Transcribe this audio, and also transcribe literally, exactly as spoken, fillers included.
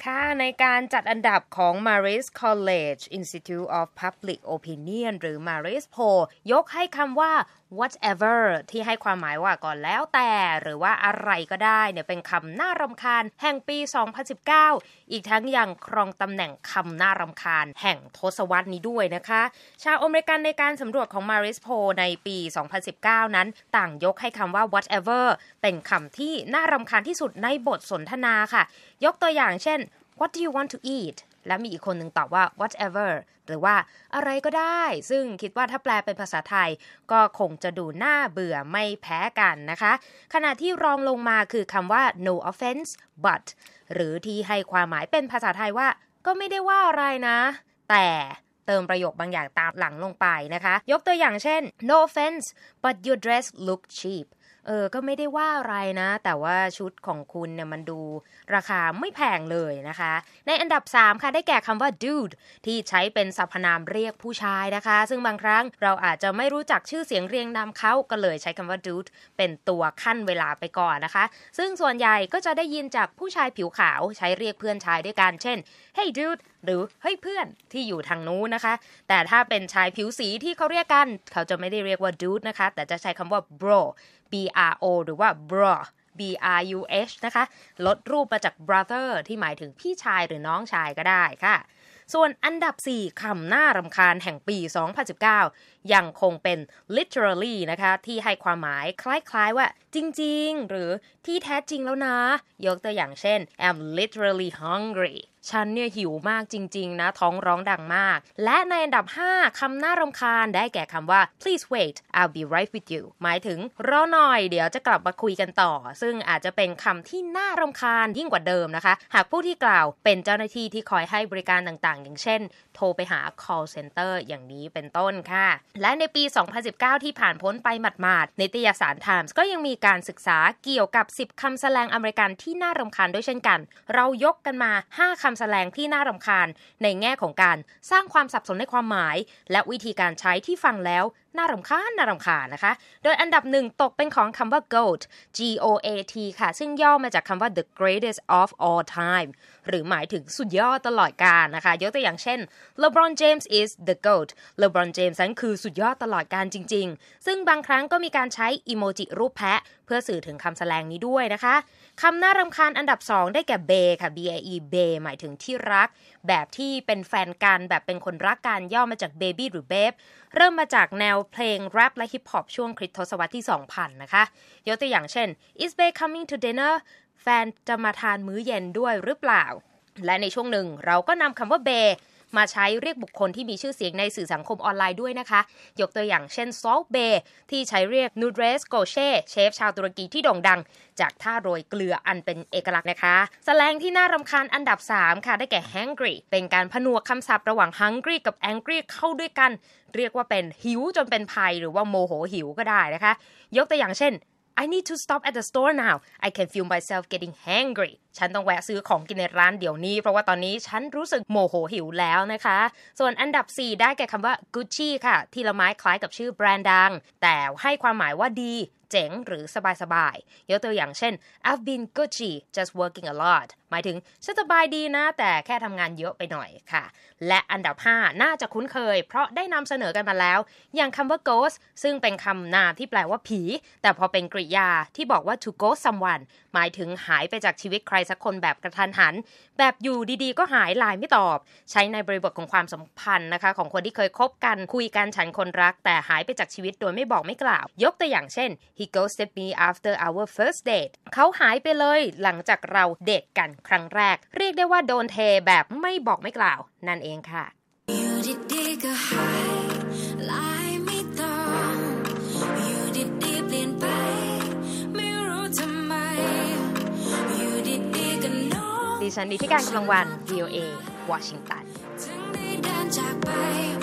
ค่ะในการจัดอันดับของ Marist College Institute of Public Opinion หรือ Marist Poll ยกให้คำว่า whatever ที่ให้ความหมายว่าก่อนแล้วแต่หรือว่าอะไรก็ได้เนี่ยเป็นคำน่ารำคาญแห่งปี สองพันสิบเก้า อีกทั้งยังครองตำแหน่งคำน่ารำคาญแห่งทศวรรษนี้ด้วยนะคะชาวอเมริกันในการสำรวจของ Marist Poll ในปี สองพันสิบเก้า นั้นต่างยกให้คำว่า whatever เป็นคำที่น่ารำคาญที่สุดในบทสนทนาค่ะยกตัวอย่างเช่น What do you want to eat และมีอีกคนหนึ่งตอบว่า whatever หรือว่าอะไรก็ได้ซึ่งคิดว่าถ้าแปลเป็นภาษาไทยก็คงจะดูน่าเบื่อไม่แพ้กันนะคะขณะที่รองลงมาคือคำว่า no offense but หรือที่ให้ความหมายเป็นภาษาไทยว่าก็ไม่ได้ว่าอะไรนะแต่เติมประโยคบางอย่างตามหลังลงไปนะคะยกตัวอย่างเช่น no offense but your dress look cheapเออก็ไม่ได้ว่าอะไรนะแต่ว่าชุดของคุณเนี่ยมันดูราคาไม่แพงเลยนะคะในอันดับสามค่ะได้แก่คำว่า dude ที่ใช้เป็นสรรพนามเรียกผู้ชายนะคะซึ่งบางครั้งเราอาจจะไม่รู้จักชื่อเสียงเรียงนามเขาก็เลยใช้คำว่า dude เป็นตัวขั้นเวลาไปก่อนนะคะซึ่งส่วนใหญ่ก็จะได้ยินจากผู้ชายผิวขาวใช้เรียกเพื่อนชายด้วยกันเช่น hey dude หรือเฮ้ยเพื่อนที่อยู่ทางนู้นนะคะแต่ถ้าเป็นชายผิวสีที่เขาเรียกกันเขาจะไม่ได้เรียกว่า dude นะคะแต่จะใช้คำว่า bro B R O หรือว่า bro B R U H นะคะลดรูปมาจาก brother ที่หมายถึงพี่ชายหรือน้องชายก็ได้ค่ะส่วนอันดับสี่คำน่ารำคาญแห่งปี สองพันสิบเก้า ยังคงเป็น literally นะคะที่ให้ความหมายคล้ายๆว่าจริงๆหรือที่แท้จริงแล้วนะยกตัวอย่างเช่น I'm literally hungry ฉันเนี่ยหิวมากจริงๆนะท้องร้องดังมากและในอันดับห้าคำน่ารำคาญได้แก่คำว่า please wait I'll be right with you หมายถึงรอหน่อยเดี๋ยวจะกลับมาคุยกันต่อซึ่งอาจจะเป็นคำที่น่ารำคาญยิ่งกว่าเดิมนะคะหากผู้ที่กล่าวเป็นเจ้าหน้าที่ที่คอยให้บริการต่างๆอย่างเช่นโทรไปหา call center อย่างนี้เป็นต้นค่ะและในปี สองพันสิบเก้า ที่ผ่านพ้นไปหมาดๆนิตยสาร Times ก็ยังมีการศึกษาเกี่ยวกับสิบคำแสลงอเมริกันที่น่ารำคาญด้วยเช่นกันเรายกกันมาห้าคำแสลงที่น่ารำคาญในแง่ของการสร้างความสับสนในความหมายและวิธีการใช้ที่ฟังแล้วน่ารำคาญน่ารำคาญนะคะโดยอันดับหนึ่งตกเป็นของคำว่า goat G O A T ค่ะซึ่งย่อมาจากคำว่า the greatest of all time หรือหมายถึงสุดยอดตลอดกาลนะคะยกตัวอย่างเช่น LeBron James is the goat LeBron James นั้นคือสุดยอดตลอดกาลจริงๆซึ่งบางครั้งก็มีการใช้อีโมจิรูปแพะเพื่อสื่อถึงคำแสลงนี้ด้วยนะคะคำน่ารำคาญอันดับสองได้แก่ bae ค่ะ B A E bae หมายถึงที่รักแบบที่เป็นแฟนกันแบบเป็นคนรักกันย่อมาจาก baby หรือ babe เริ่มมาจากแนวเพลงแรปและฮิปฮอปช่วงคริสตศตวรรษที่ สองพัน นะคะยกตัวอย่างเช่น is bae coming to dinner แฟนจะมาทานมื้อเย็นด้วยหรือเปล่าและในช่วงหนึ่งเราก็นำคำว่า baeมาใช้เรียกบุคคลที่มีชื่อเสียงในสื่อสังคมออนไลน์ด้วยนะคะยกตัวอย่างเช่น Salt Bae ที่ใช้เรียก Nudres Goche เชฟชาวตุรกีที่โด่งดังจากท่าโรยเกลืออันเป็นเอกลักษณ์นะคะแสลงที่น่ารำคาญอันดับสามค่ะได้แก่ hangry เป็นการผนวกคำศัพท์ระหว่าง hungry กับ angry เข้าด้วยกันเรียกว่าเป็นหิวจนเป็นภัยหรือว่าโมโหหิวก็ได้นะคะยกตัวอย่างเช่นI need to stop at the store now. I can feel myself getting hangry. ฉันต้องแวะซื้อของกินในร้านเดี๋ยวนี้เพราะว่าตอนนี้ฉันรู้สึกโมโหหิวแล้วนะคะส่วนอันดับสี่ได้แก่คำว่า Gucci ค่ะที่ละไม้คล้ายกับชื่อแบรนด์ดังแต่ให้ความหมายว่าดีเจ๋งหรือสบายๆยกตัวอย่างเช่น I've been Gucci just working a lot หมายถึงฉันสบายดีนะแต่แค่ทำงานเยอะไปหน่อยค่ะและอันดับห้าน่าจะคุ้นเคยเพราะได้นำเสนอกันมาแล้วอย่างคำว่า ghost ซึ่งเป็นคำนามที่แปลว่าผีแต่พอเป็นกริยาที่บอกว่า to ghost someone หมายถึงหายไปจากชีวิตใครสักคนแบบกระทันหันแบบอยู่ดีๆก็หายไลน์ไม่ตอบใช้ในบริบทของความสัมพันธ์นะคะของคนที่เคยคบกันคุยกันฉันคนรักแต่หายไปจากชีวิตโดยไม่บอกไม่กล่าวยกตัวอย่างเช่น he ghosted me after our first date เขาหายไปเลยหลังจากเราเดทกันครั้งแรกเรียกได้ว่าโดนเทแบบไม่บอกไม่กล่าวนั่นเองค่ะอยู่ดีๆก็หายไลน์ไม่ตอบอยู่ดีๆเปลี่ยนไปไม่รู้ทำไมอยู่ดีๆก็โน้ดิฉันนิติการกลางวัน วี โอ เอ วอชิงตันถึงได้เดินจากไป